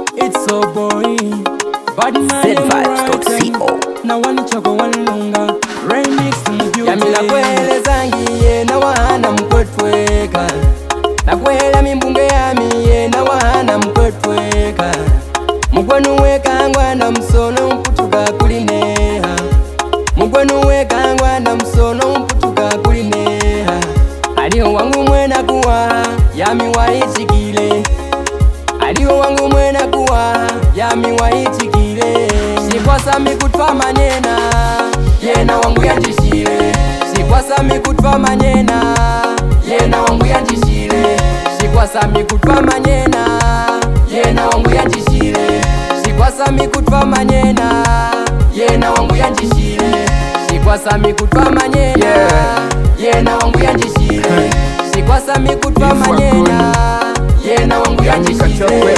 It's so boring. Bad man ZVibes.co. na one choko one lunga remix mbyuti Yamila kwele zangiye na wana mkwetweka na kwela mimbunge yamiye na wana mkwetweka mugwenu wekangwa na msono mputuka kulineha mugwenu wekangwa na msono mputuka kulineha aliyo wangu mwena kuwa yami waichikile aliyo wangu mwena kuwa yami waichikile sikwasa mikutwa manyena yena wangu yanjishile sikwasa mikutwa manyena yena wangu yanjishile sikwasa mikutwa manyena yena wangu yanjishile sikwasa mikutwa manyena yena wangu yanjishile sikwasa mikutwa manyena yena wangu yanjishile sikwasa mikutwa manyena yena wangu yanjishile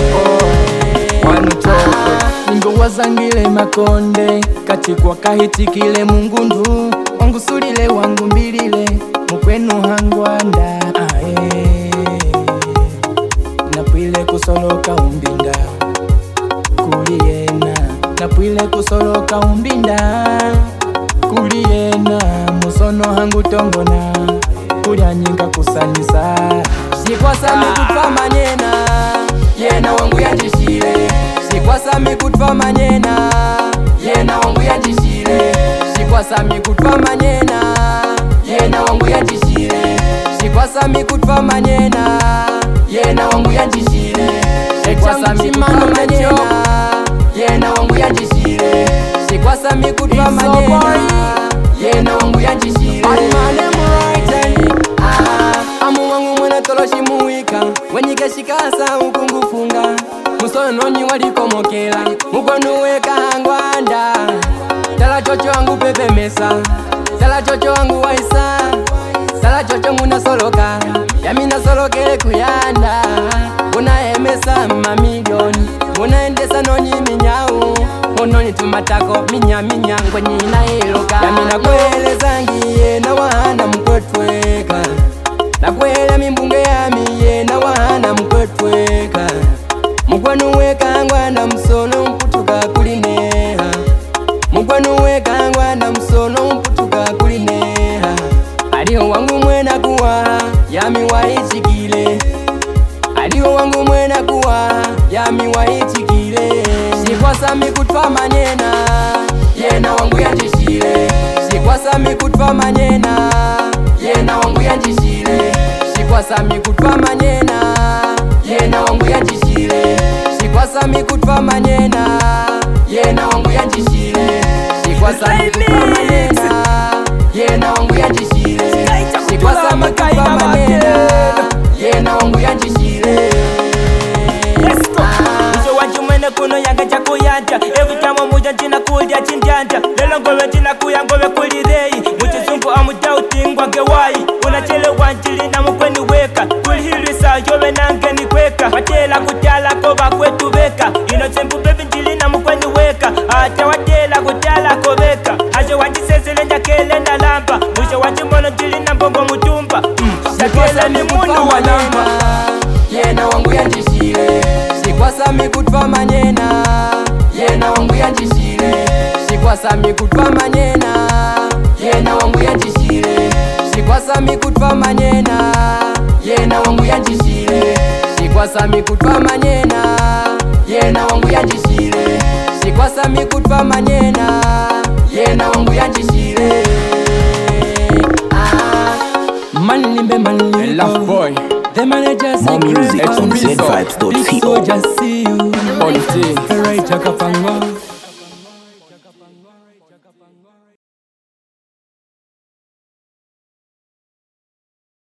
Ningo wazangile makonde Kachikwa kahitikile mungundu Wangu sulile wangu mbilile Mukwenu hangwanda Napwile kusoloka umbinda Kuliena Napwile kusoloka umbinda Kuliena Musono hangu tongona Kulya nyinga kusanyisa sikwasa mikutwa manyena yena wangu yanjishile sikwasa mikutwa manyena yena wangu yanjishile sikwasa mikutwa manyena yena wangu yanjishile sikwasa mikutwa manyena yena wangu yanjishile sikwasa mikutwa manyena yena wangu yanjishile sikwasa mikutwa manyena yena wangu yanjishile amu wangu mwena toloshi muwika wenyike shikasa ukungufunga musononi walikomokela mugwanu wekangwanda tala chocho wangu pepemesa tala chocho wangu waisa tala chocho nguna soloka yamina solokele kuyanda unaemesa mamilioni unaendesa nonyi minyau unoni tumatako minya ngwenyina iloka yamina kwele zangiye na wana mkwetweka na kwela mimbunge yamiye na wana mkwetweka mugwanu wekangwa na msono mputuka kulineha mugwanu wekangwa na msono mputuka kulineha aliyo wangu mwena kuwa yami waichikile aliyo wangu mwena kuwa yami waichikile sikwasa mikutwa manyena yena wangu yanjishile sikwasa mikutwa manyena yena wangu yanjishile sikwasa mikutwa manyena yena wangu yanjishile sikwasa mikutwa manyena yena wangu yanjishile sikwasa mikutwa manyena yena wangu yanjishile sikwasa mikutwa manyena yena wangu yanjishile Uzo wanju mwene kuno yanga chako yanja Every time amuja nchina kulia chinjanja Lelo ngowe nchina kuya ngowe kulirei Mchizumbu amudauti ngwa gewai Unachele wanjili na mkweni weka Kulihilwisa yowe nangeni kweka Watela kutala koba kwetu weka Inozembu bebi njili na mkweni weka Ata watela kutala kobeka Aje wanjisezele njakele na lamba Uzo wanju mono njili na mbongo mutumba Sakele ni mundu wa lamba yena wangu yanjishile sikwasa mikutwa manyena yena wangu yanjishile sikwasa mikutwa manyena yena wangu yanjishile sikwasa mikutwa manyena yena wangu yanjishile sikwasa mikutwa manyena yena wangu yanjishile sikwasa mikutwa manyena yena wangu yanjishile Manlimbe Love boy. The manager say More music on Big ZVibes.co. soldier see you On the Right, Chakapango.